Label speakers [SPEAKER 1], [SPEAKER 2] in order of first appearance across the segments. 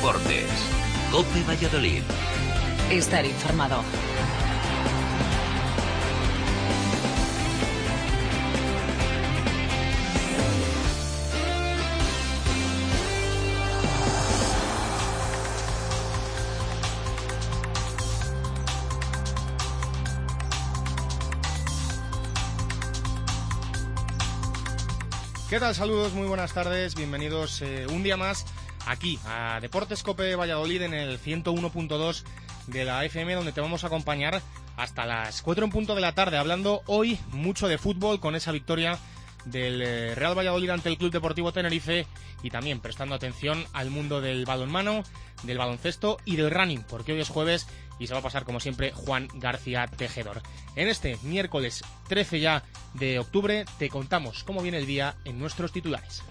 [SPEAKER 1] Deportes. COPE Valladolid.
[SPEAKER 2] Estar informado.
[SPEAKER 3] ¿Qué tal? Saludos, muy buenas tardes, bienvenidos un día más aquí a Deportes COPE Valladolid en el 101.2 de la FM, donde te vamos a acompañar hasta las 4 en punto de la tarde, hablando hoy mucho de fútbol con esa victoria del Real Valladolid ante el Club Deportivo Tenerife y también prestando atención al mundo del balonmano, del baloncesto y del running, porque hoy es jueves y se va a pasar como siempre Juan García Tejedor. En este miércoles 13 ya de octubre te contamos cómo viene el día en nuestros titulares.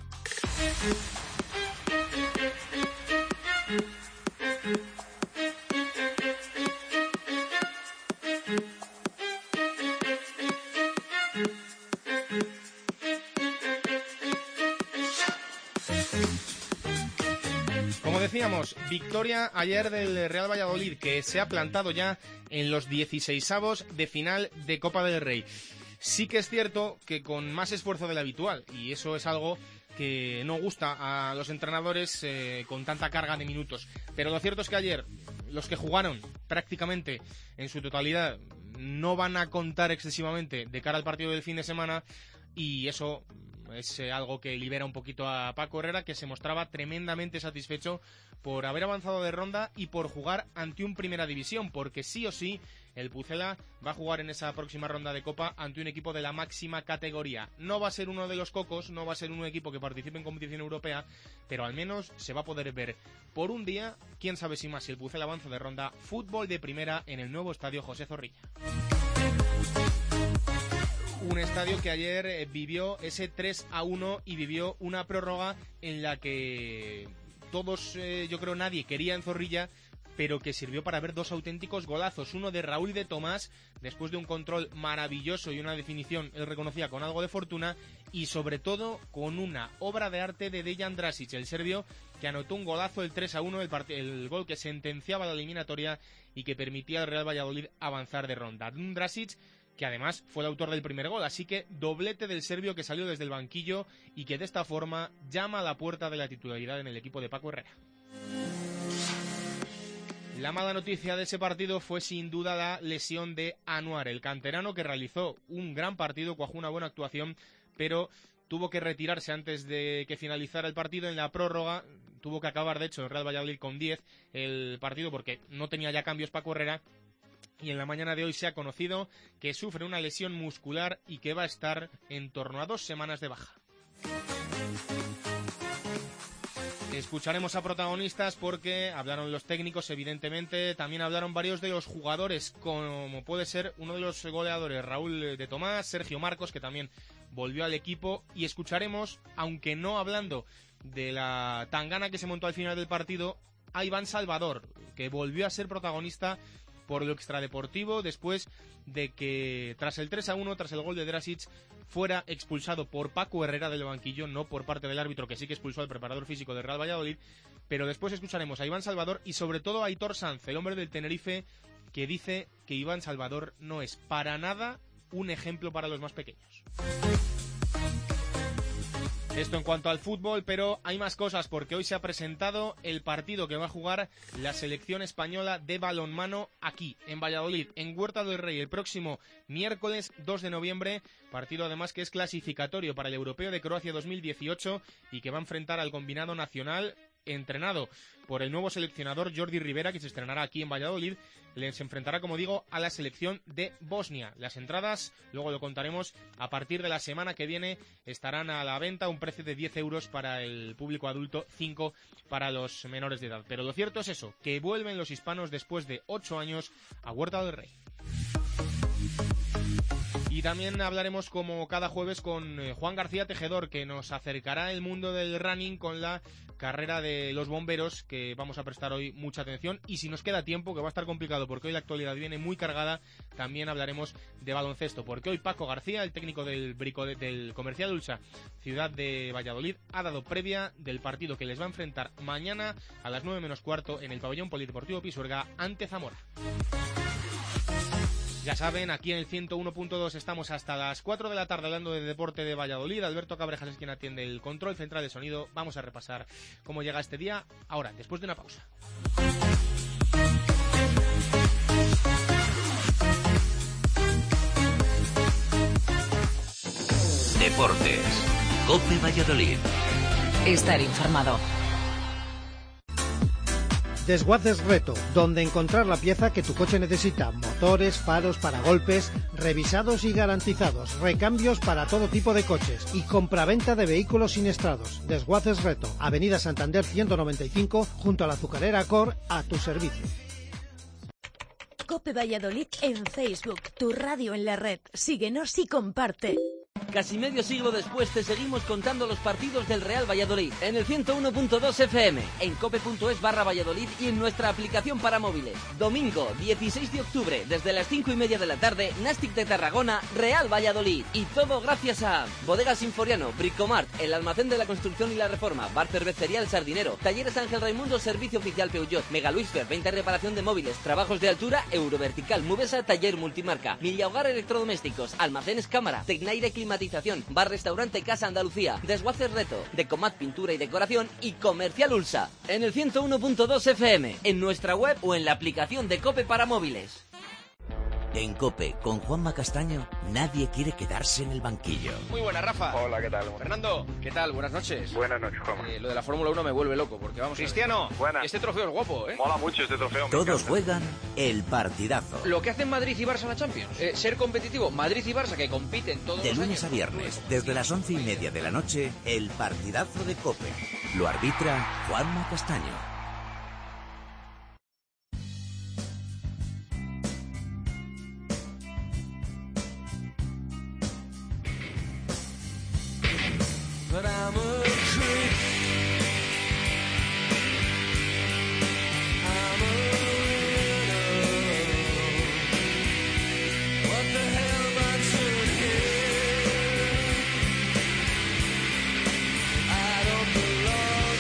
[SPEAKER 3] Decíamos, victoria ayer del Real Valladolid, que se ha plantado ya en los 16avos de final de Copa del Rey. Sí que es cierto que con más esfuerzo del habitual, y eso es algo que no gusta a los entrenadores con tanta carga de minutos. Pero lo cierto es que ayer los que jugaron prácticamente en su totalidad no van a contar excesivamente de cara al partido del fin de semana, y eso es algo que libera un poquito a Paco Herrera, que se mostraba tremendamente satisfecho por haber avanzado de ronda y por jugar ante un Primera División, porque sí o sí el Pucela va a jugar en esa próxima ronda de Copa ante un equipo de la máxima categoría. No va a ser uno de los cocos, no va a ser un equipo que participe en competición europea, pero al menos se va a poder ver por un día, quién sabe si más, si el Pucela avanza de ronda, fútbol de primera en el nuevo estadio José Zorrilla. Un estadio que ayer vivió ese 3-1 y vivió una prórroga en la que todos, yo creo nadie quería en Zorrilla, pero que sirvió para ver dos auténticos golazos. Uno de Raúl de Tomás, después de un control maravilloso y una definición, él reconocía, con algo de fortuna, y sobre todo con una obra de arte de Dejan Drasic, el serbio, que anotó un golazo, el 3-1, el gol que sentenciaba la eliminatoria y que permitía al Real Valladolid avanzar de ronda. Un Drasic que además fue el autor del primer gol, así que doblete del serbio que salió desde el banquillo y que de esta forma llama a la puerta de la titularidad en el equipo de Paco Herrera. La mala noticia de ese partido fue sin duda la lesión de Anuar, el canterano que realizó un gran partido, cuajó una buena actuación, pero tuvo que retirarse antes de que finalizara el partido en la prórroga. Tuvo que acabar, de hecho, el Real Valladolid con 10 el partido porque no tenía ya cambios Paco Herrera. Y en la mañana de hoy se ha conocido que sufre una lesión muscular y que va a estar en torno a 2 semanas de baja. Escucharemos a protagonistas porque hablaron los técnicos, evidentemente, también hablaron varios de los jugadores, como puede ser uno de los goleadores, Raúl de Tomás, Sergio Marcos, que también volvió al equipo, y escucharemos, aunque no hablando de la tangana que se montó al final del partido, a Iván Salvador, que volvió a ser protagonista por lo extradeportivo después de que tras el 3-1, tras el gol de Drasic, fuera expulsado por Paco Herrera del banquillo, no por parte del árbitro, que sí que expulsó al preparador físico del Real Valladolid. Pero después escucharemos a Iván Salvador y sobre todo a Aitor Sanz, el hombre del Tenerife, que dice que Iván Salvador no es para nada un ejemplo para los más pequeños. Esto en cuanto al fútbol, pero hay más cosas porque hoy se ha presentado el partido que va a jugar la selección española de balonmano aquí, en Valladolid, en Huerta del Rey, el próximo miércoles 2 de noviembre, partido además que es clasificatorio para el Europeo de Croacia 2018 y que va a enfrentar al combinado nacional entrenado por el nuevo seleccionador Jordi Rivera, que se estrenará aquí en Valladolid. Les enfrentará, como digo, a la selección de Bosnia. Las entradas, luego lo contaremos, a partir de la semana que viene estarán a la venta, un precio de 10 euros para el público adulto, 5 para los menores de edad. Pero lo cierto es eso, que vuelven los hispanos después de 8 años a Huerta del Rey. Y también hablaremos, como cada jueves, con Juan García Tejedor, que nos acercará el mundo del running con la carrera de los bomberos, que vamos a prestar hoy mucha atención, y si nos queda tiempo, que va a estar complicado porque hoy la actualidad viene muy cargada, también hablaremos de baloncesto, porque hoy Paco García, el técnico del Comercial Ulsa Ciudad de Valladolid, ha dado previa del partido que les va a enfrentar mañana a las 9 menos cuarto en el pabellón polideportivo Pisuerga ante Zamora. Ya saben, aquí en el 101.2 estamos hasta las 4 de la tarde hablando de deporte de Valladolid. Alberto Cabrejas es quien atiende el control central de sonido. Vamos a repasar cómo llega este día ahora, después de una pausa.
[SPEAKER 1] Deportes. COPE Valladolid.
[SPEAKER 2] Estar informado.
[SPEAKER 4] Desguaces Reto, donde encontrar la pieza que tu coche necesita. Motores, faros, paragolpes, revisados y garantizados. Recambios para todo tipo de coches. Y compraventa de vehículos siniestrados. Desguaces Reto, Avenida Santander 195, junto a la azucarera Cor, a tu servicio.
[SPEAKER 5] COPE Valladolid en Facebook, tu radio en la red. Síguenos y comparte.
[SPEAKER 6] Casi medio siglo después te seguimos contando los partidos del Real Valladolid en el 101.2 FM, en cope.es/Valladolid y en nuestra aplicación para móviles. Domingo 16 de octubre, desde las 5:30 de la tarde, Nàstic de Tarragona, Real Valladolid. Y todo gracias a Bodegas Sinforiano, Bricomart, el almacén de la construcción y la reforma, Bar Cervecería El Sardinero, Talleres Ángel Raimundo, Servicio Oficial Peugeot, Mega Luisfer, venta y reparación de móviles, trabajos de altura, Eurovertical, Mubesa, Taller Multimarca, Milla Hogar Electrodomésticos, Almacenes Cámara, Tecnaire Climatización, Bar Restaurante Casa Andalucía, Desguaces Reto, Decomat Pintura y Decoración y Comercial Ulsa. En el 101.2 FM, en nuestra web o en la aplicación de COPE para móviles.
[SPEAKER 1] En COPE, con Juanma Castaño, nadie quiere quedarse en el banquillo.
[SPEAKER 7] Muy buena, Rafa.
[SPEAKER 8] Hola, ¿qué tal?
[SPEAKER 7] Fernando, ¿qué tal? Buenas noches.
[SPEAKER 8] Buenas noches, Juanma.
[SPEAKER 7] Lo de la Fórmula 1 me vuelve loco, porque vamos... Cristiano,
[SPEAKER 8] buenas.
[SPEAKER 7] Este trofeo es guapo, ¿eh?
[SPEAKER 8] Mola mucho este trofeo.
[SPEAKER 1] Todos juegan el partidazo.
[SPEAKER 7] Lo que hacen Madrid y Barça en la Champions. Ser competitivo. Madrid y Barça que compiten todos los años.
[SPEAKER 1] De lunes a viernes, desde las 11:30 de la noche, el partidazo de COPE. Lo arbitra Juanma Castaño.
[SPEAKER 9] But I'm a creep. I'm a widow. What the hell am I doing here? I don't belong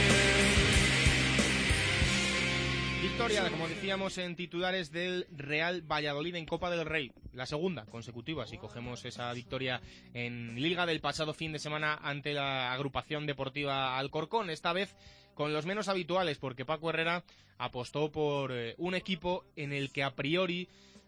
[SPEAKER 9] here.
[SPEAKER 3] Victoria, como decíamos, en titulares del Real Valladolid en Copa del Rey. La segunda consecutiva, si cogemos esa victoria en Liga del pasado fin de semana ante la agrupación deportiva Alcorcón, esta vez con los menos habituales, porque Paco Herrera apostó por un equipo en el que a priori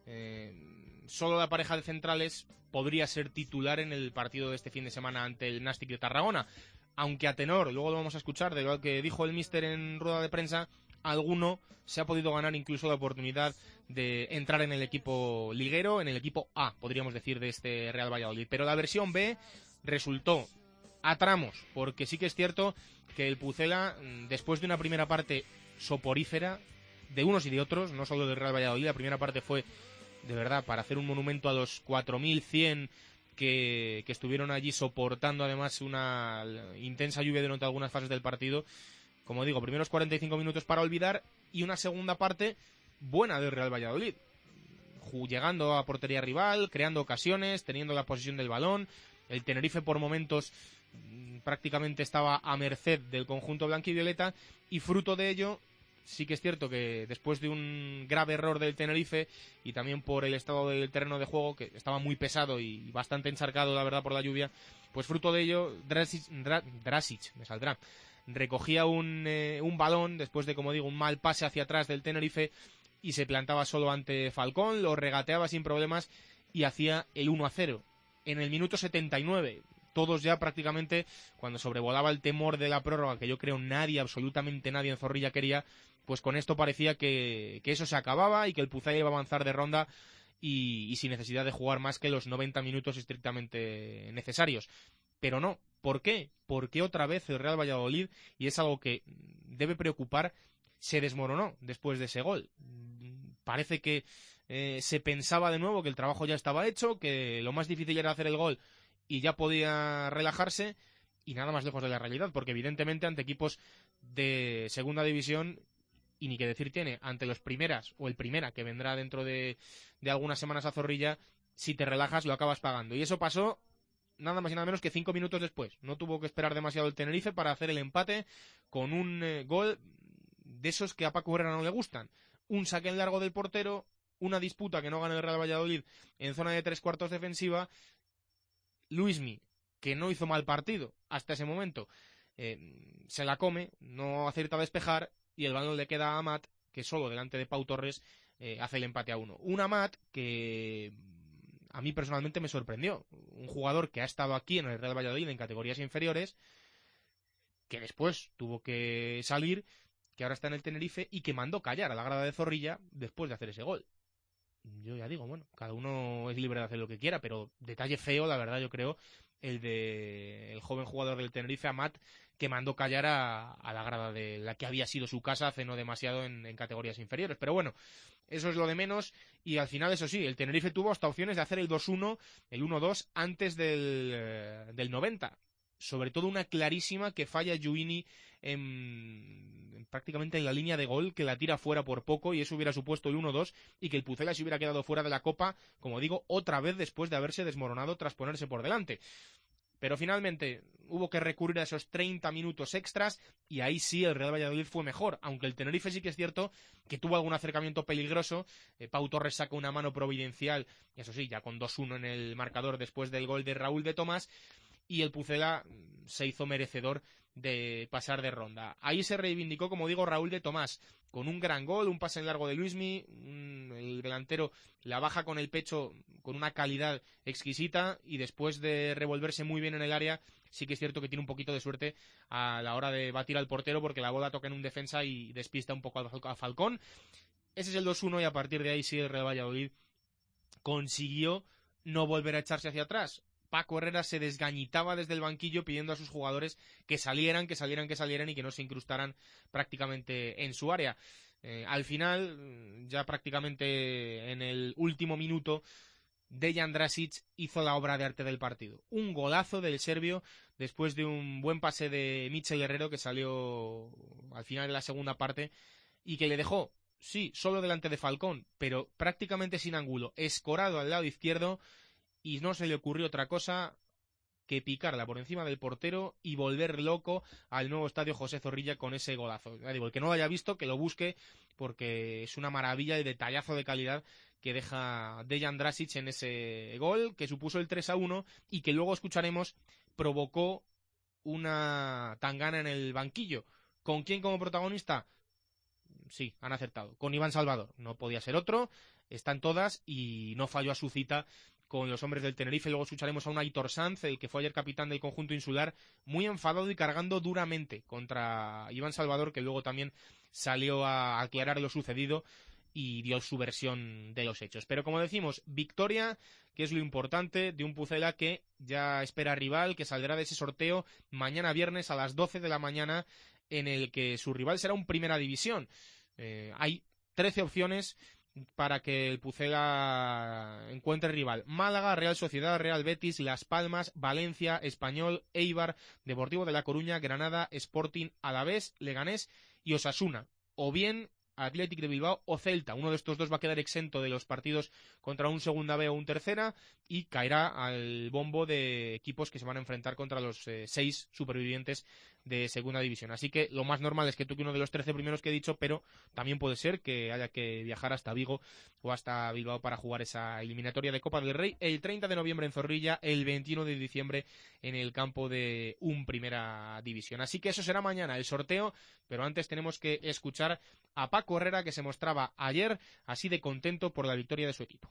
[SPEAKER 3] solo la pareja de centrales podría ser titular en el partido de este fin de semana ante el Nàstic de Tarragona, aunque a tenor, luego lo vamos a escuchar, de lo que dijo el míster en rueda de prensa, alguno se ha podido ganar incluso la oportunidad de entrar en el equipo liguero, en el equipo A, podríamos decir, de este Real Valladolid. Pero la versión B resultó a tramos, porque sí que es cierto que el Pucela, después de una primera parte soporífera, de unos y de otros, no solo del Real Valladolid, la primera parte fue, de verdad, para hacer un monumento a los 4.100 que estuvieron allí soportando además una intensa lluvia durante algunas fases del partido. Como digo, primeros 45 minutos para olvidar y una segunda parte buena del Real Valladolid. Llegando a portería rival, creando ocasiones, teniendo la posesión del balón. El Tenerife por momentos prácticamente estaba a merced del conjunto blanquivioleta y fruto de ello, sí que es cierto que después de un grave error del Tenerife y también por el estado del terreno de juego, que estaba muy pesado y bastante encharcado, la verdad, por la lluvia, pues fruto de ello, Drasic, me saldrá, recogía un balón después de, como digo, un mal pase hacia atrás del Tenerife y se plantaba solo ante Falcón, lo regateaba sin problemas y hacía el 1-0. En el minuto 79, todos ya prácticamente, cuando sobrevolaba el temor de la prórroga, que yo creo nadie, absolutamente nadie en Zorrilla quería, pues con esto parecía que eso se acababa y que el Pucela iba a avanzar de ronda y sin necesidad de jugar más que los 90 minutos estrictamente necesarios. Pero no. ¿Por qué? Porque otra vez el Real Valladolid, y es algo que debe preocupar, se desmoronó después de ese gol. Parece que se pensaba de nuevo que el trabajo ya estaba hecho, que lo más difícil era hacer el gol y ya podía relajarse, y nada más lejos de la realidad, porque evidentemente ante equipos de segunda división, y ni que decir tiene ante los primeras o el primera que vendrá dentro de algunas semanas a Zorrilla. Si te relajas lo acabas pagando, y eso pasó nada más y nada menos que 5 minutos después. No tuvo que esperar demasiado el Tenerife para hacer el empate con un gol de esos que a Paco Herrera no le gustan. Un saque en largo del portero, una disputa que no gana el Real Valladolid en zona de 3/4 defensiva. Luismi, que no hizo mal partido hasta ese momento, se la come, no acierta a despejar, y el balón le queda a Amat, que solo delante de Pau Torres hace el empate a 1. Un Amat que a mí personalmente me sorprendió. Un jugador que ha estado aquí en el Real Valladolid en categorías inferiores, que después tuvo que salir, que ahora está en el Tenerife y que mandó callar a la grada de Zorrilla después de hacer ese gol. Yo ya digo, bueno, cada uno es libre de hacer lo que quiera, pero detalle feo, la verdad, yo creo, el de el joven jugador del Tenerife, Amat, que mandó callar a la grada de la que había sido su casa hace no demasiado en categorías inferiores. Pero bueno, eso es lo de menos, y al final, eso sí, el Tenerife tuvo hasta opciones de hacer el 2-1, el 1-2 antes del 90. Sobre todo una clarísima que falla Giuini prácticamente en la línea de gol, que la tira fuera por poco, y eso hubiera supuesto el 1-2, y que el Pucela se hubiera quedado fuera de la Copa, como digo, otra vez después de haberse desmoronado tras ponerse por delante. Pero finalmente hubo que recurrir a esos 30 minutos extras, y ahí sí el Real Valladolid fue mejor, aunque el Tenerife sí que es cierto que tuvo algún acercamiento peligroso. Pau Torres saca una mano providencial, y eso sí, ya con 2-1 en el marcador después del gol de Raúl de Tomás, y el Pucela se hizo merecedor de pasar de ronda. Ahí se reivindicó, como digo, Raúl de Tomás, con un gran gol, un pase en largo de Luismi, el delantero la baja con el pecho con una calidad exquisita, y después de revolverse muy bien en el área, sí que es cierto que tiene un poquito de suerte a la hora de batir al portero, porque la bola toca en un defensa y despista un poco a Falcón. Ese es el 2-1, y a partir de ahí sí el Real Valladolid consiguió no volver a echarse hacia atrás. Paco Herrera se desgañitaba desde el banquillo pidiendo a sus jugadores que salieran y que no se incrustaran prácticamente en su área. Al final, ya prácticamente en el último minuto, Dejan Drasic hizo la obra de arte del partido. Un golazo del serbio después de un buen pase de Michel Herrero, que salió al final de la segunda parte y que le dejó, sí, solo delante de Falcón, pero prácticamente sin ángulo, escorado al lado izquierdo, y no se le ocurrió otra cosa que picarla por encima del portero y volver loco al nuevo estadio José Zorrilla con ese golazo. Ya digo, el que no lo haya visto, que lo busque, porque es una maravilla, el detallazo de calidad que deja Dejan Drasic en ese gol, que supuso el 3-1 y que luego escucharemos provocó una tangana en el banquillo. ¿Con quién como protagonista? Sí, han acertado. Con Iván Salvador. No podía ser otro. Están todas y no falló a su cita con los hombres del Tenerife. Luego escucharemos a un Aitor Sanz, el que fue ayer capitán del conjunto insular, muy enfadado y cargando duramente contra Iván Salvador, que luego también salió a aclarar lo sucedido y dio su versión de los hechos. Pero como decimos, victoria, que es lo importante, de un Pucela que ya espera rival, que saldrá de ese sorteo mañana viernes a las 12 de la mañana, en el que su rival será un Primera División. Hay 13 opciones para que el Pucela encuentre rival: Málaga, Real Sociedad, Real Betis, Las Palmas, Valencia, Español, Eibar, Deportivo de La Coruña, Granada, Sporting, Alavés, Leganés y Osasuna. O bien Athletic de Bilbao o Celta. Uno de estos dos va a quedar exento de los partidos contra un Segunda B o un Tercera y caerá al bombo de equipos que se van a enfrentar contra los 6 supervivientes de Segunda División. Así que lo más normal es que toque uno de los 13 primeros que he dicho, pero también puede ser que haya que viajar hasta Vigo o hasta Bilbao para jugar esa eliminatoria de Copa del Rey el 30 de noviembre en Zorrilla, el 21 de diciembre en el campo de un Primera División. Así que eso será mañana el sorteo, pero antes tenemos que escuchar a Paco Herrera, que se mostraba ayer así de contento por la victoria de su equipo.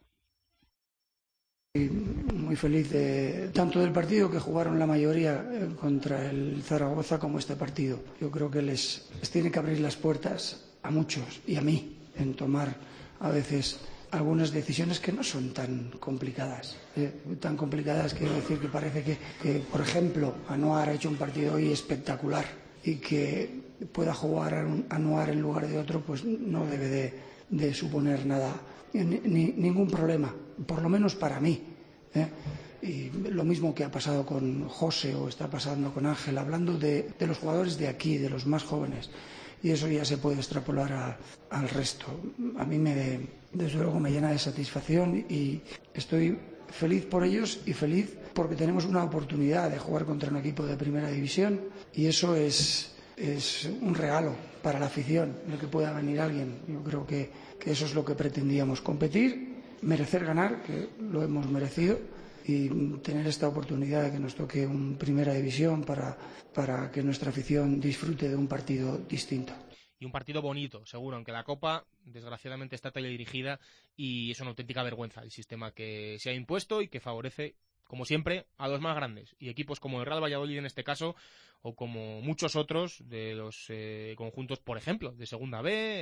[SPEAKER 8] Muy feliz tanto del partido que jugaron la mayoría contra el Zaragoza como este partido. Yo creo que les tiene que abrir las puertas a muchos y a mí en tomar a veces algunas decisiones que no son tan complicadas. Tan complicadas, quiero decir, que parece que por ejemplo, Anuar ha hecho un partido hoy espectacular y que pueda jugar Anuar en lugar de otro, pues no debe de suponer nada, ningún problema, por lo menos para mí. y lo mismo que ha pasado con José o está pasando con Ángel, hablando de los jugadores de aquí, de los más jóvenes, y eso ya se puede extrapolar al resto. A mí desde luego me llena de satisfacción y estoy feliz por ellos y feliz porque tenemos una oportunidad de jugar contra un equipo de primera división, y eso es un regalo para la afición, el que pueda venir alguien. Yo creo que eso es lo que pretendíamos: competir, merecer ganar, que lo hemos merecido, y tener esta oportunidad de que nos toque un primera división para que nuestra afición disfrute de un partido distinto.
[SPEAKER 3] Y un partido bonito, seguro, aunque la Copa desgraciadamente está teledirigida y es una auténtica vergüenza el sistema que se ha impuesto y que favorece, como siempre, a los más grandes, y equipos como el Real Valladolid en este caso, o como muchos otros de los conjuntos, por ejemplo, de Segunda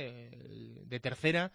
[SPEAKER 3] B, de Tercera,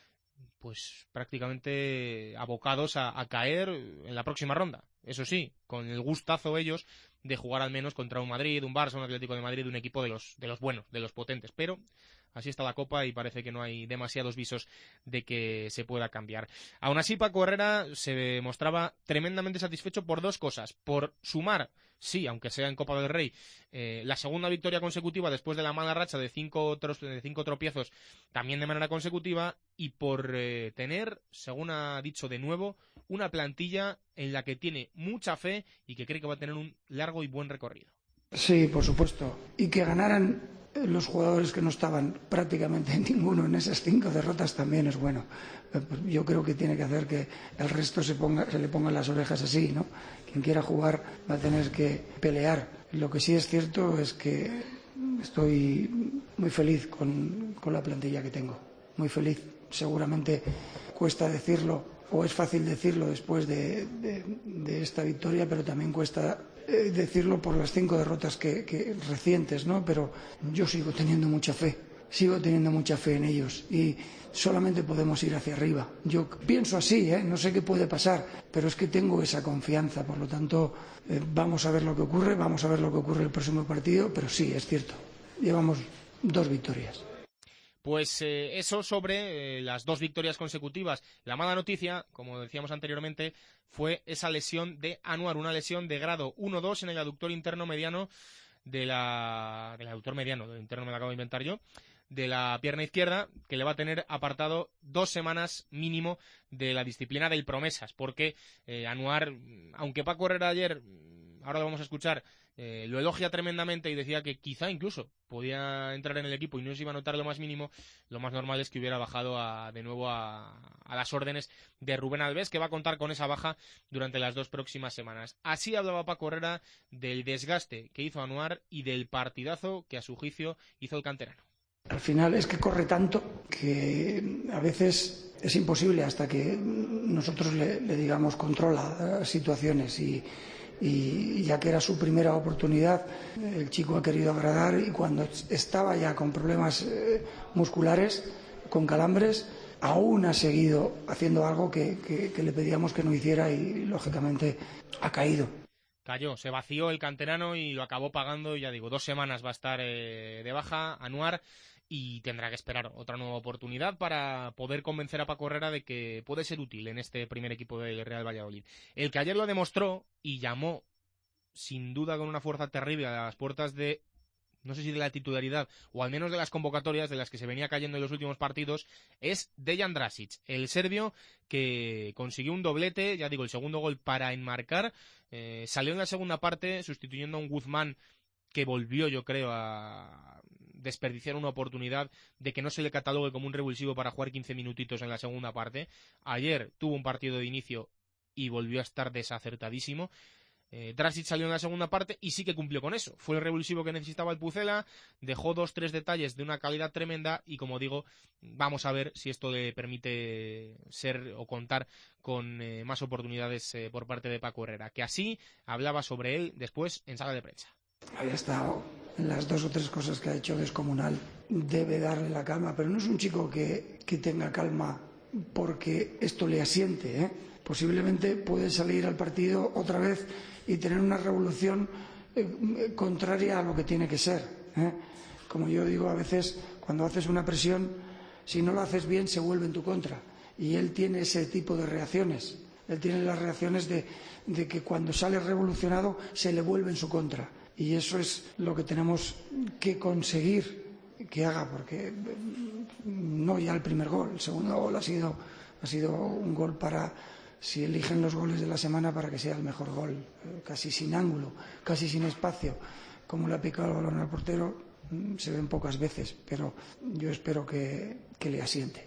[SPEAKER 3] pues prácticamente abocados a caer en la próxima ronda. Eso sí, con el gustazo ellos de jugar al menos contra un Madrid, un Barça, un Atlético de Madrid, un equipo de los buenos, de los potentes. Pero así está la Copa y parece que no hay demasiados visos de que se pueda cambiar. Aún así, Paco Herrera se mostraba tremendamente satisfecho por dos cosas: por sumar, sí, aunque sea en Copa del Rey, la segunda victoria consecutiva después de la mala racha de cinco tropiezos también de manera consecutiva, y por tener, según ha dicho de nuevo, una plantilla en la que tiene mucha fe y que cree que va a tener un largo y buen recorrido.
[SPEAKER 8] Sí, por supuesto. Y que ganaran los jugadores que no estaban prácticamente ninguno en esas 5 derrotas también es bueno. Yo creo que tiene que hacer que el resto se le pongan las orejas así, ¿no? Quien quiera jugar va a tener que pelear. Lo que sí es cierto es que estoy muy feliz con la plantilla que tengo. Muy feliz. Seguramente cuesta decirlo, o es fácil decirlo después de esta victoria, pero también cuesta decirlo por las 5 derrotas que recientes, ¿no? Pero yo sigo teniendo mucha fe en ellos, y solamente podemos ir hacia arriba. Yo pienso así, no sé qué puede pasar, pero es que tengo esa confianza. Por lo tanto, vamos a ver lo que ocurre el próximo partido, pero sí, es cierto, llevamos 2 victorias.
[SPEAKER 3] Pues eso sobre las 2 victorias consecutivas. La mala noticia, como decíamos anteriormente, fue esa lesión de Anuar, una lesión de grado 1-2 en el aductor interno mediano del interno me lo acabo de inventar yo, de la pierna izquierda, que le va a tener apartado 2 semanas mínimo de la disciplina del Promesas, porque Anuar, aunque Paco Herrera ayer, ahora lo vamos a escuchar, lo elogia tremendamente y decía que quizá incluso podía entrar en el equipo y no se iba a notar lo más mínimo, lo más normal es que hubiera bajado de nuevo a las órdenes de Rubén Alves, que va a contar con esa baja durante las 2 próximas semanas. Así hablaba Paco Herrera del desgaste que hizo Anuar y del partidazo que a su juicio hizo el canterano.
[SPEAKER 8] Al final es que corre tanto que a veces es imposible hasta que nosotros le digamos controla situaciones, y ya que era su primera oportunidad, el chico ha querido agradar, y cuando estaba ya con problemas musculares, con calambres, aún ha seguido haciendo algo que le pedíamos que no hiciera, y lógicamente ha caído.
[SPEAKER 3] Cayó, se vació el canterano y lo acabó pagando. Ya digo, 2 semanas va a estar de baja Anuar, y tendrá que esperar otra nueva oportunidad para poder convencer a Paco Herrera de que puede ser útil en este primer equipo del Real Valladolid. El que ayer lo demostró y llamó, sin duda con una fuerza terrible, a las puertas de, no sé si de la titularidad o al menos de las convocatorias de las que se venía cayendo en los últimos partidos, es Dejan Drasic, el serbio que consiguió un doblete, ya digo, el segundo gol para enmarcar. Salió en la segunda parte sustituyendo a un Guzmán que volvió, yo creo, a desperdiciar una oportunidad de que no se le catalogue como un revulsivo para jugar 15 minutitos en la segunda parte. Ayer tuvo un partido de inicio y volvió a estar desacertadísimo. Drasic salió en la segunda parte y sí que cumplió con eso. Fue el revulsivo que necesitaba el Pucela, dejó 2-3 detalles de una calidad tremenda, y como digo, vamos a ver si esto le permite ser o contar con más oportunidades por parte de Paco Herrera, que así hablaba sobre él después en sala de prensa.
[SPEAKER 8] Había estado en las 2 o 3 cosas que ha hecho descomunal. Debe darle la calma, pero no es un chico que tenga calma porque esto le asiente, Posiblemente puede salir al partido otra vez y tener una revolución contraria a lo que tiene que ser, Como yo digo, a veces cuando haces una presión, si no lo haces bien se vuelve en tu contra, y él tiene ese tipo de reacciones. Él tiene las reacciones de que cuando sale revolucionado se le vuelve en su contra. Y eso es lo que tenemos que conseguir que haga, porque no ya el primer gol, el segundo gol ha sido un gol para, si eligen los goles de la semana, para que sea el mejor gol, casi sin ángulo, casi sin espacio, como le ha picado el balón al portero, se ven pocas veces, pero yo espero que le asiente.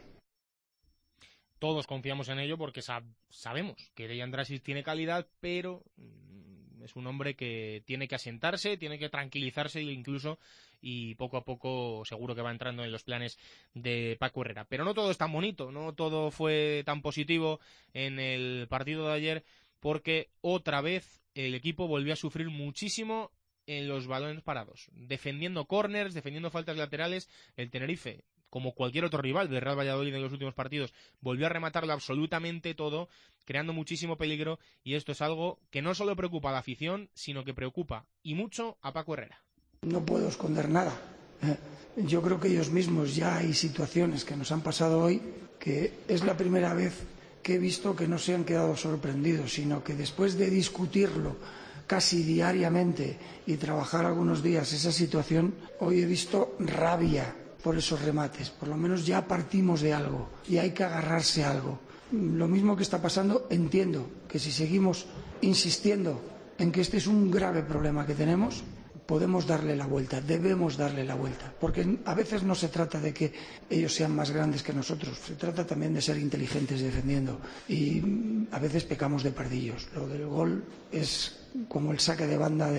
[SPEAKER 3] Todos confiamos en ello porque sabemos que Dejan Dragic tiene calidad, pero es un hombre que tiene que asentarse, tiene que tranquilizarse incluso, y poco a poco seguro que va entrando en los planes de Paco Herrera. Pero no todo es tan bonito, no todo fue tan positivo en el partido de ayer, porque otra vez el equipo volvió a sufrir muchísimo en los balones parados, defendiendo córners, defendiendo faltas laterales. El Tenerife, como cualquier otro rival del Real Valladolid en los últimos partidos, volvió a rematarlo absolutamente todo, creando muchísimo peligro, y esto es algo que no solo preocupa a la afición, sino que preocupa y mucho a Paco Herrera.
[SPEAKER 8] No puedo esconder nada. Yo creo que ellos mismos, ya hay situaciones que nos han pasado hoy, que es la primera vez que he visto que no se han quedado sorprendidos, sino que después de discutirlo casi diariamente y trabajar algunos días esa situación, hoy he visto rabia por esos remates. Por lo menos ya partimos de algo y hay que agarrarse a algo. Lo mismo que está pasando, entiendo que si seguimos insistiendo en que este es un grave problema que tenemos, podemos darle la vuelta, debemos darle la vuelta, porque a veces no se trata de que ellos sean más grandes que nosotros, se trata también de ser inteligentes defendiendo, y a veces pecamos de pardillos. Lo del gol es como el saque de banda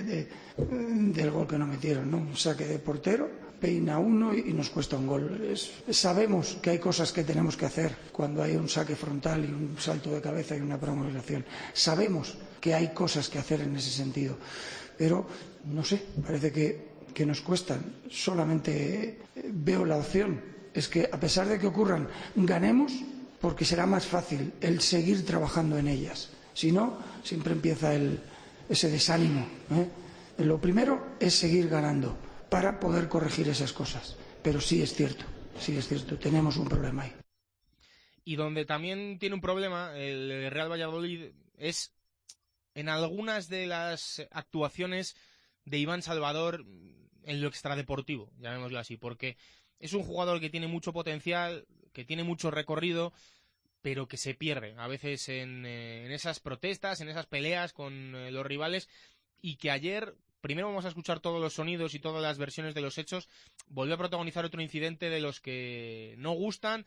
[SPEAKER 8] del gol que no metieron, ¿no? Un saque de portero, peina uno y nos cuesta un gol. Sabemos que hay cosas que tenemos que hacer cuando hay un saque frontal y un salto de cabeza y una prolongación. Sabemos que hay cosas que hacer en ese sentido, pero no sé, parece que nos cuestan. Solamente veo la opción, es que a pesar de que ocurran, ganemos, porque será más fácil el seguir trabajando en ellas. Si no, siempre empieza ese desánimo, Lo primero es seguir ganando para poder corregir esas cosas. Pero sí es cierto, tenemos un problema ahí.
[SPEAKER 3] Y donde también tiene un problema el Real Valladolid es en algunas de las actuaciones de Iván Salvador en lo extradeportivo, llamémoslo así, porque es un jugador que tiene mucho potencial, que tiene mucho recorrido, pero que se pierde a veces en esas protestas, en esas peleas con los rivales, y que ayer, primero vamos a escuchar todos los sonidos y todas las versiones de los hechos, volvió a protagonizar otro incidente de los que no gustan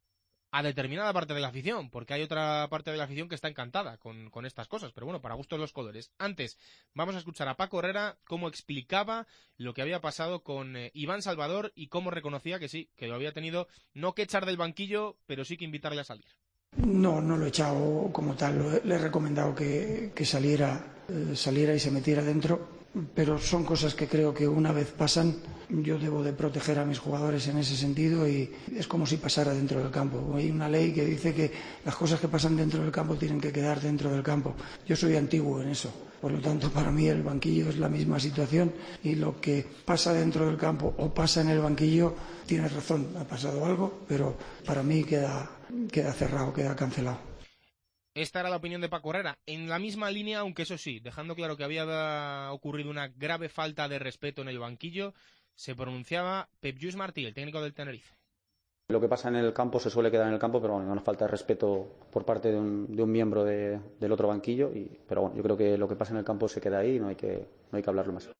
[SPEAKER 3] a determinada parte de la afición, porque hay otra parte de la afición que está encantada con estas cosas, pero bueno, para gustos los colores. Antes, vamos a escuchar a Paco Herrera cómo explicaba lo que había pasado con Iván Salvador y cómo reconocía que sí, que lo había tenido no que echar del banquillo, pero sí que invitarle a salir.
[SPEAKER 8] No lo he echado como tal, le he recomendado que saliera y se metiera dentro, pero son cosas que creo que una vez pasan, yo debo de proteger a mis jugadores en ese sentido, y es como si pasara dentro del campo. Hay una ley que dice que las cosas que pasan dentro del campo tienen que quedar dentro del campo. Yo soy antiguo en eso, por lo tanto para mí el banquillo es la misma situación, y lo que pasa dentro del campo o pasa en el banquillo, tienes razón, ha pasado algo, pero para mí queda cerrado, queda cancelado.
[SPEAKER 3] Esta era la opinión de Paco Herrera, en la misma línea, aunque eso sí, dejando claro que había ocurrido una grave falta de respeto en el banquillo, se pronunciaba Pep Lluís Martí, el técnico del Tenerife.
[SPEAKER 10] Lo que pasa en el campo se suele quedar en el campo, pero bueno, una falta de respeto por parte de un miembro del otro banquillo, pero bueno, yo creo que lo que pasa en el campo se queda ahí y no hay que hablarlo más.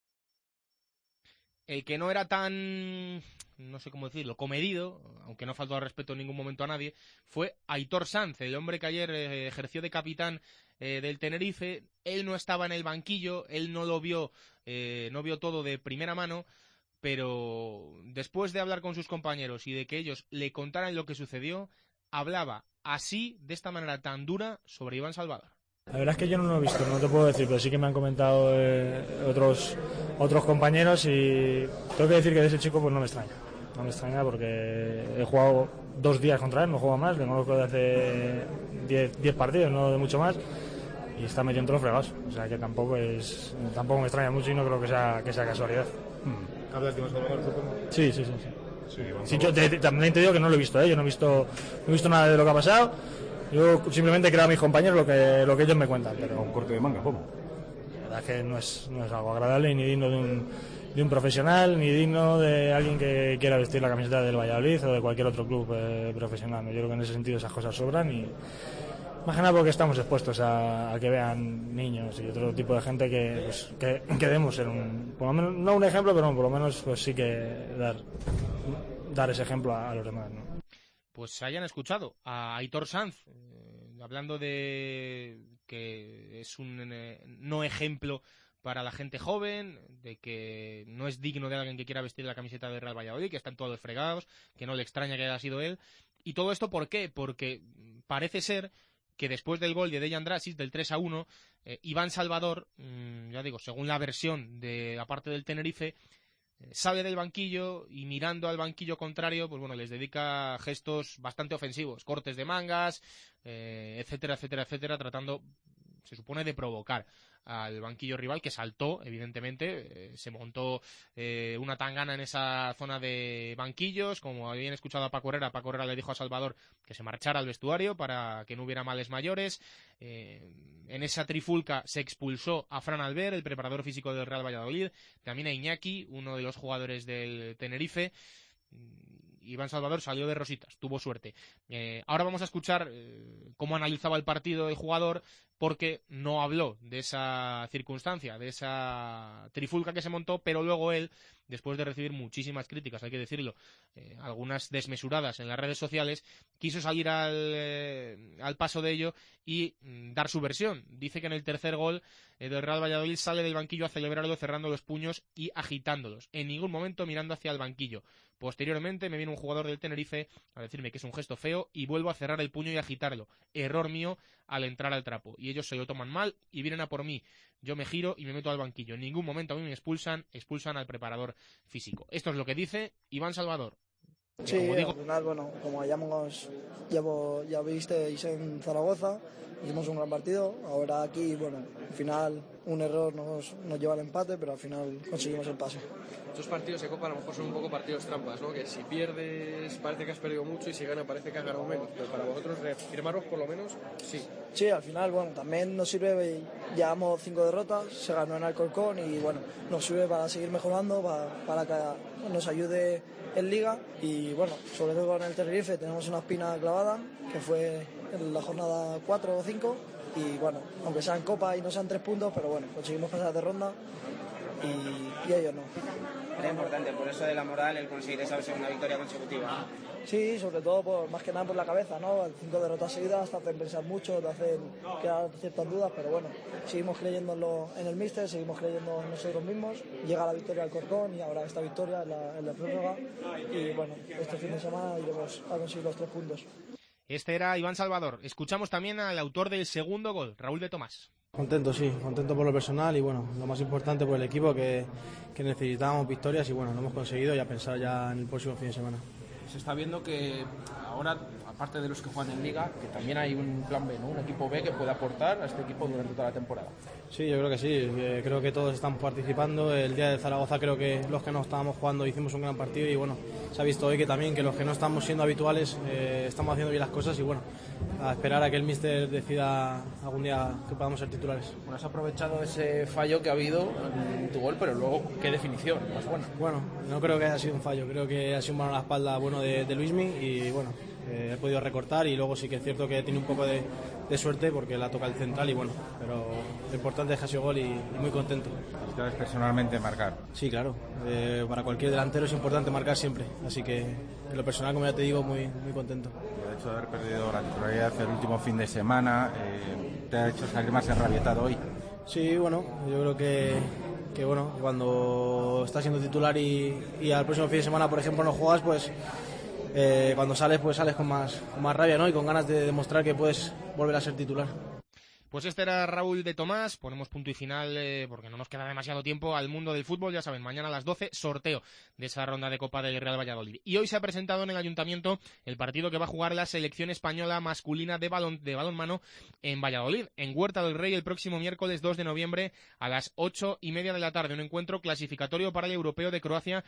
[SPEAKER 3] El que no era tan, no sé cómo decirlo, comedido, aunque no faltó al respeto en ningún momento a nadie, fue Aitor Sanz, el hombre que ayer ejerció de capitán del Tenerife. Él no estaba en el banquillo, él no lo vio, no vio todo de primera mano, pero después de hablar con sus compañeros y de que ellos le contaran lo que sucedió, hablaba así, de esta manera tan dura, sobre Iván Salvador.
[SPEAKER 11] La verdad es que yo no lo he visto, no te puedo decir, pero sí que me han comentado otros compañeros, y tengo que decir que de ese chico pues no me extraña porque he jugado 2 días contra él, no he jugado más, le conozco de hace 10 partidos, no de mucho más, y está metido entre los fregados, o sea que tampoco me extraña mucho y no creo que sea casualidad.
[SPEAKER 12] ¿Hablas de Iván Salvador, supongo?
[SPEAKER 11] Sí. Sí, yo también te digo que no lo he visto, yo no he visto nada de lo que ha pasado. Yo simplemente creo a mis compañeros lo que ellos me cuentan. Pero
[SPEAKER 12] un corte de manga, ¿cómo?
[SPEAKER 11] La verdad es que no es algo agradable ni digno de un profesional, ni digno de alguien que quiera vestir la camiseta del Valladolid o de cualquier otro club profesional. Yo creo que en ese sentido esas cosas sobran y más que nada porque estamos expuestos a que vean niños y otro tipo de gente que debemos ser por lo menos, no un ejemplo, pero por lo menos pues sí que dar ese ejemplo a los demás, ¿no?
[SPEAKER 3] Pues hayan escuchado a Aitor Sanz hablando de que es un no ejemplo para la gente joven, de que no es digno de alguien que quiera vestir la camiseta de Real Valladolid, que están todos fregados, que no le extraña que haya sido él. Y todo esto, ¿por qué? Porque parece ser que después del gol de Dejan Drašić, del 3-1, Iván Salvador, ya digo, según la versión de la parte del Tenerife, sale del banquillo y mirando al banquillo contrario, pues bueno, les dedica gestos bastante ofensivos, cortes de mangas, etcétera, etcétera, etcétera, tratando, se supone, de provocar al banquillo rival, que saltó, evidentemente, se montó una tangana en esa zona de banquillos. Como habían escuchado a Paco Herrera le dijo a Salvador que se marchara al vestuario para que no hubiera males mayores. En esa trifulca se expulsó a Fran Albert, el preparador físico del Real Valladolid, también a Iñaki, uno de los jugadores del Tenerife. Iván Salvador salió de rositas, tuvo suerte. Ahora vamos a escuchar cómo analizaba el partido el jugador, porque no habló de esa circunstancia, de esa trifulca que se montó, pero luego él, después de recibir muchísimas críticas, hay que decirlo, algunas desmesuradas en las redes sociales, quiso salir al paso de ello y dar su versión. Dice que en el tercer gol del Real Valladolid sale del banquillo a celebrarlo cerrando los puños y agitándolos, en ningún momento mirando hacia el banquillo. Posteriormente me viene un jugador del Tenerife a decirme que es un gesto feo y vuelvo a cerrar el puño y agitarlo. Error mío al entrar al trapo. Y ellos se lo toman mal y vienen a por mí. Yo me giro y me meto al banquillo. En ningún momento a mí me expulsan al preparador físico. Esto es lo que dice Iván Salvador.
[SPEAKER 13] Sí, al final, bueno, como ya visteis en Zaragoza, hicimos un gran partido. Ahora aquí, bueno, al final un error nos lleva al empate, pero al final conseguimos el pase.
[SPEAKER 14] Estos partidos de Copa a lo mejor son un poco partidos trampas, ¿no? Que si pierdes parece que has perdido mucho y si gana parece que has ganado menos. Pero para vosotros firmaros por lo menos, sí.
[SPEAKER 13] Sí, al final, bueno, también nos sirve, llevamos 5 derrotas, se ganó en Alcorcón y bueno, nos sirve para seguir mejorando, para que nos ayude en Liga y bueno, sobre todo con el Tenerife tenemos una espina clavada que fue en la jornada 4 o 5 y bueno, aunque sea en Copa y no sean 3 puntos, pero bueno, conseguimos pasar de ronda y ellos no.
[SPEAKER 15] Es importante, por eso de la moral, el conseguir esa segunda victoria consecutiva.
[SPEAKER 13] Sí, sobre todo más que nada por la cabeza, ¿no? 5 derrotas seguidas te hacen pensar mucho, te hacen quedar ciertas dudas, pero bueno, seguimos creyendo en el míster, seguimos creyendo en nosotros mismos. Llega la victoria al Corcón y ahora esta victoria en la prórroga y bueno, este fin de semana iremos a conseguir los 3 puntos.
[SPEAKER 3] Este era Iván Salvador. Escuchamos también al autor del segundo gol, Raúl de Tomás.
[SPEAKER 16] Contento, sí, contento por lo personal y bueno, lo más importante por el equipo que necesitábamos victorias y bueno, lo hemos conseguido y a pensar ya en el próximo fin de semana.
[SPEAKER 17] Se está viendo que ahora, aparte de los que juegan en Liga, que también hay un plan B, ¿no? Un equipo B que puede aportar a este equipo durante toda la temporada.
[SPEAKER 16] Sí, yo creo que sí, creo que todos están participando. El día de Zaragoza creo que los que no estábamos jugando hicimos un gran partido y bueno, se ha visto hoy que también que los que no estamos siendo habituales estamos haciendo bien las cosas y bueno, a esperar a que el míster decida algún día que podamos ser titulares.
[SPEAKER 17] Bueno, has aprovechado ese fallo que ha habido en tu gol, pero luego, ¿qué definición más buena?
[SPEAKER 16] Bueno, no creo que haya sido un fallo, creo que ha sido un balón a la espalda bueno de Luismi y bueno, he podido recortar y luego sí que es cierto que tiene un poco de suerte porque la toca el central y bueno, pero lo importante es que ha sido gol y muy contento.
[SPEAKER 18] ¿Ustedes personalmente marcar?
[SPEAKER 16] Sí, claro, para cualquier delantero es importante marcar siempre, así que en lo personal, como ya te digo, muy contento.
[SPEAKER 18] El hecho de haber perdido la titularidad el último fin de semana, ¿te ha hecho salir más enrabietado hoy?
[SPEAKER 16] Sí, bueno, yo creo que bueno, cuando estás siendo titular y al próximo fin de semana, por ejemplo, no juegas, pues cuando sales, pues sales con más rabia, ¿no? Y con ganas de demostrar que puedes volver a ser titular.
[SPEAKER 3] Pues este era Raúl de Tomás. Ponemos punto y final, porque no nos queda demasiado tiempo, al mundo del fútbol. Ya saben, mañana a las 12, sorteo de esa ronda de Copa del Real Valladolid. Y hoy se ha presentado en el Ayuntamiento el partido que va a jugar la selección española masculina de balonmano en Valladolid, en Huerta del Rey, el próximo miércoles 2 de noviembre a las 8:30 de la tarde. Un encuentro clasificatorio para el Europeo de Croacia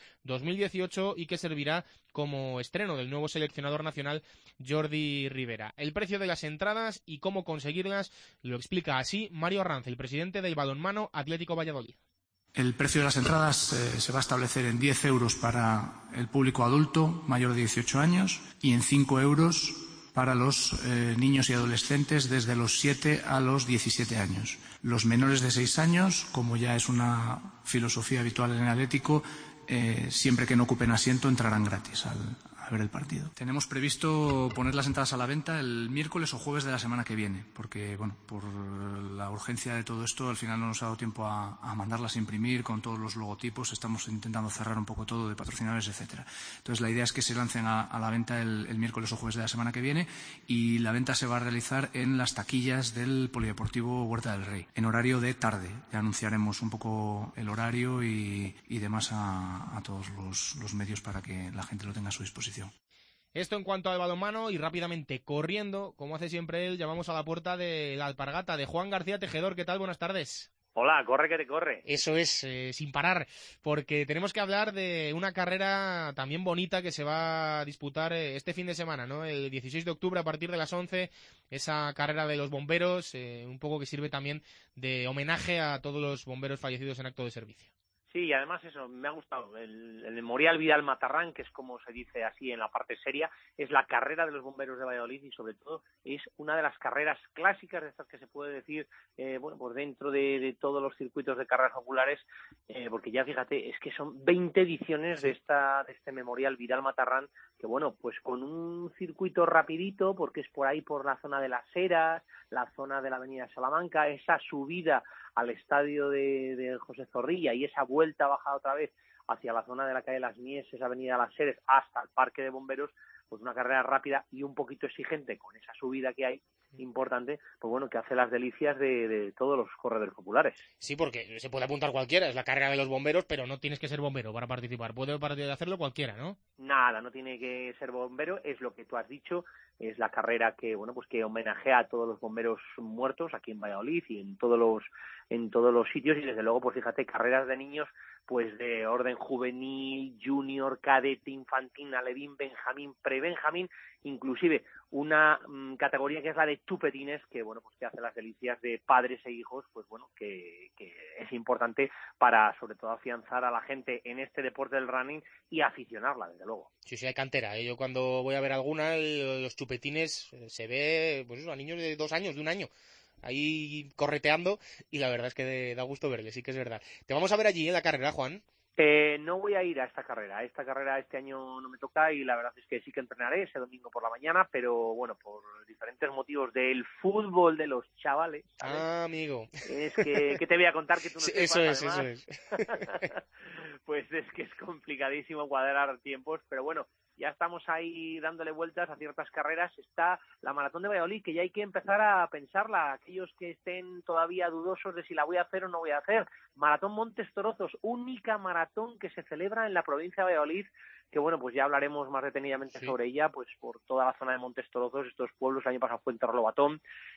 [SPEAKER 3] 2018 y que servirá como estreno del nuevo seleccionador nacional Jordi Rivera. El precio de las entradas y cómo conseguirlas lo explica así Mario Arranz, el presidente del Balonmano Atlético Valladolid.
[SPEAKER 19] El precio de las entradas se va a establecer en 10 euros para el público adulto mayor de 18 años y en 5 euros para los niños y adolescentes desde los 7 a los 17 años. Los menores de 6 años, como ya es una filosofía habitual en el Atlético, siempre que no ocupen asiento entrarán gratis a ver el partido. Tenemos previsto poner las entradas a la venta el miércoles o jueves de la semana que viene, porque bueno, por la urgencia de todo esto al final no nos ha dado tiempo a mandarlas a imprimir con todos los logotipos. Estamos intentando cerrar un poco todo de patrocinadores, etcétera. Entonces la idea es que se lancen a la venta el miércoles o jueves de la semana que viene, y la venta se va a realizar en las taquillas del Polideportivo Huerta del Rey, en horario de tarde. Ya anunciaremos un poco el horario y demás a todos los medios para que la gente lo tenga a su disposición.
[SPEAKER 3] Esto en cuanto al balonmano, y rápidamente, corriendo, como hace siempre él, llamamos a la puerta de la Alpargata, de Juan García Tejedor. ¿Qué tal? Buenas tardes.
[SPEAKER 20] Hola, corre que te corre.
[SPEAKER 3] Eso es, sin parar, porque tenemos que hablar de una carrera también bonita que se va a disputar este fin de semana, ¿no? El 16 de octubre a partir de las 11, esa carrera de los bomberos, un poco que sirve también de homenaje a todos los bomberos fallecidos en acto de servicio.
[SPEAKER 20] Sí, y además eso, me ha gustado. El Memorial Vidal Matarrán, que es como se dice así en la parte seria, es la carrera de los bomberos de Valladolid, y sobre todo es una de las carreras clásicas de estas que se puede decir, bueno, pues dentro de todos los circuitos de carreras populares, porque ya fíjate, es que son 20 ediciones de este Memorial Vidal Matarrán, que bueno, pues con un circuito rapidito, porque es por ahí por la zona de Las Heras, la zona de la avenida Salamanca, esa subida al estadio de José Zorrilla y esa vuelta bajada otra vez hacia la zona de la calle Las Mieses, avenida Las Heres, hasta el Parque de Bomberos, pues una carrera rápida y un poquito exigente con esa subida que hay, importante, pues bueno, que hace las delicias de todos los corredores populares.
[SPEAKER 3] Sí, porque se puede apuntar cualquiera, es la carrera de los bomberos, pero no tienes que ser bombero para participar, puede hacerlo cualquiera, ¿no?
[SPEAKER 20] Nada, no tiene que ser bombero, es lo que tú has dicho, es la carrera que, bueno, pues que homenajea a todos los bomberos muertos aquí en Valladolid y en todos los sitios, y desde luego, pues fíjate, carreras de niños, pues de orden juvenil, junior, cadete, infantil, alevín, benjamín, prebenjamín, inclusive una categoría que es la de chupetines, que bueno, pues que hace las delicias de padres e hijos, pues bueno, que es importante para sobre todo afianzar a la gente en este deporte del running y aficionarla, desde luego.
[SPEAKER 3] Sí, hay cantera. Yo cuando voy a ver alguna, los chupetines, se ve, pues eso, a niños de 2 años, de 1 año, ahí correteando, y la verdad es que da gusto verle, sí que es verdad. Te vamos a ver allí en la carrera, Juan.
[SPEAKER 20] No voy a ir a esta carrera este año no me toca, y la verdad es que sí que entrenaré ese domingo por la mañana, pero bueno, por diferentes motivos del fútbol de los chavales, ¿sabes?
[SPEAKER 3] Ah, amigo.
[SPEAKER 20] Es que te voy a contar que tú no sepas,
[SPEAKER 3] eso es,
[SPEAKER 20] además.
[SPEAKER 3] Eso es.
[SPEAKER 20] Pues es que es complicadísimo cuadrar tiempos, pero bueno, ya estamos ahí dándole vueltas a ciertas carreras. Está la Maratón de Valladolid, que ya hay que empezar a pensarla, aquellos que estén todavía dudosos de si la voy a hacer o no voy a hacer. Maratón Montes Torozos, única maratón que se celebra en la provincia de Valladolid, que bueno, pues ya hablaremos más detenidamente sobre ella, pues por toda la zona de Montes Torozos, estos pueblos. El año pasado fue en Torrelobatón,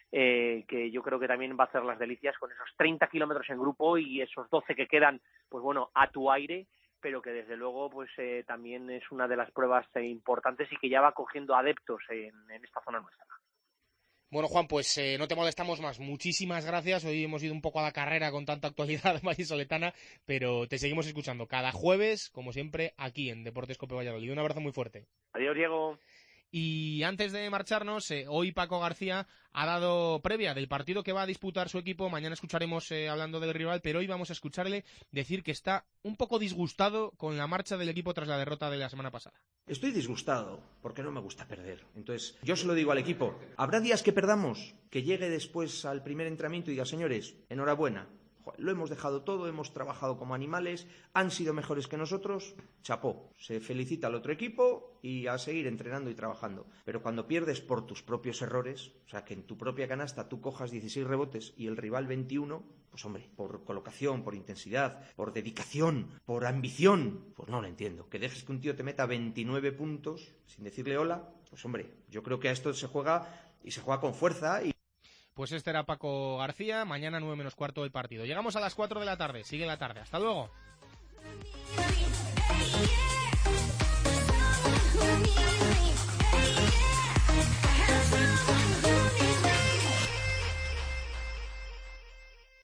[SPEAKER 20] que yo creo que también va a hacer las delicias con esos 30 kilómetros en grupo y esos 12 que quedan, pues bueno, a tu aire, pero que desde luego pues también es una de las pruebas importantes y que ya va cogiendo adeptos en esta zona nuestra.
[SPEAKER 3] Bueno, Juan, pues no te molestamos más. Muchísimas gracias. Hoy hemos ido un poco a la carrera con tanta actualidad vallisoletana, pero te seguimos escuchando cada jueves, como siempre, aquí en Deportes Cope Valladolid. Un abrazo muy fuerte.
[SPEAKER 20] Adiós, Diego.
[SPEAKER 3] Y antes de marcharnos, hoy Paco García ha dado previa del partido que va a disputar su equipo. Mañana escucharemos hablando del rival, pero hoy vamos a escucharle decir que está un poco disgustado con la marcha del equipo tras la derrota de la semana pasada.
[SPEAKER 21] Estoy disgustado porque no me gusta perder. Entonces, yo se lo digo al equipo. Habrá días que perdamos, que llegue después al primer entrenamiento y diga, señores, enhorabuena. Lo hemos dejado todo, hemos trabajado como animales, han sido mejores que nosotros, chapó. Se felicita al otro equipo y a seguir entrenando y trabajando. Pero cuando pierdes por tus propios errores, o sea, que en tu propia canasta tú cojas 16 rebotes y el rival 21, pues hombre, por colocación, por intensidad, por dedicación, por ambición, pues no lo entiendo. Que dejes que un tío te meta 29 puntos sin decirle hola, pues hombre, yo creo que a esto se juega y se juega con fuerza.
[SPEAKER 3] Pues este era Paco García, mañana 9 menos cuarto el partido. Llegamos a las 4 de la tarde, sigue la tarde, hasta luego.